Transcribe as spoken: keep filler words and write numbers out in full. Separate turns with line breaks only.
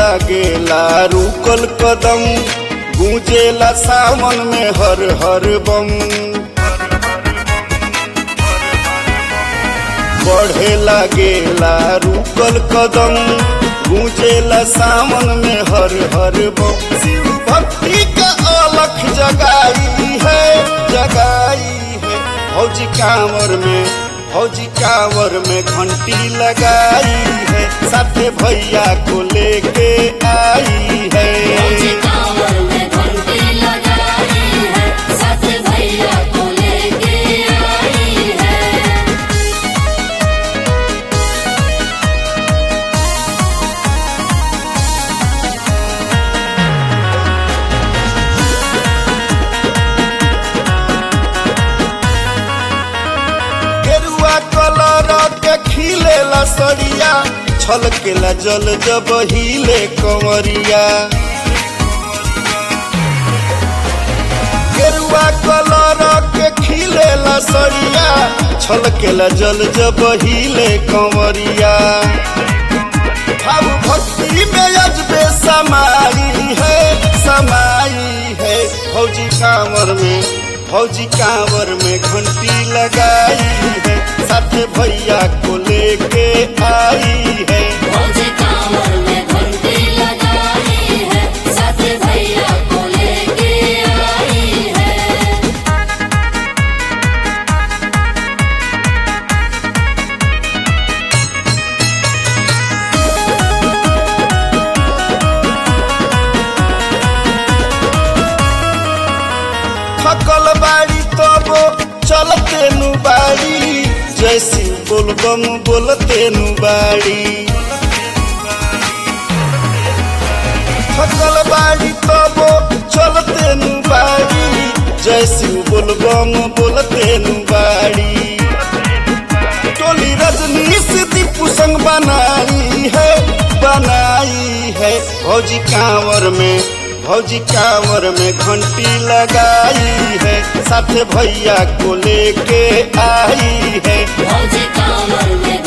लागेला रुकल कदम, गूंजेला सावन में हर हर बम। बढ़े लागेला रुकल कदम, गूंजेला सावन में हर हर बम। शिव भक्ति का अलख जगाई है, जगाई है। फौजी कांवर में, फौजी कांवर में घंटी लगाई है, साथे भैया को लेके आई है।
फौजी कांवर में घंटी लगाई है, साथे भैया को लेके आई है।
गेरुआ कलर के खिलेला सरिया, छलकेला जल जब हिले कंवरिया। गेरुआ कलर के खिलेला सरिया, छलकेला जल जब हिले कंवरिया। भाव भक्ति में अजबे समाई है, समाई है। फौजी कांवर में, फौजी कांवर में घंटी लगाई है, साथे भैया को लेके आई है।
फौजी कांवर में घंटी लगाई है, साथे भैया को लेके आई है।
थकल बाड़ी तबो चलते नु बाड़ी, जैसी बोलबम बोलते नु बाड़ी। थकल बाड़ी तबो चलते नु बाड़ी, जैसी बोलबम बोलते नु बाड़ी। टोली रजनी से दीपू संग बनाई है, बनाई है। फौजी कांवर में, फौजी कांवर में घंटी लगाई है, साथे भैया को लेके आई है।
फौजी कांवर में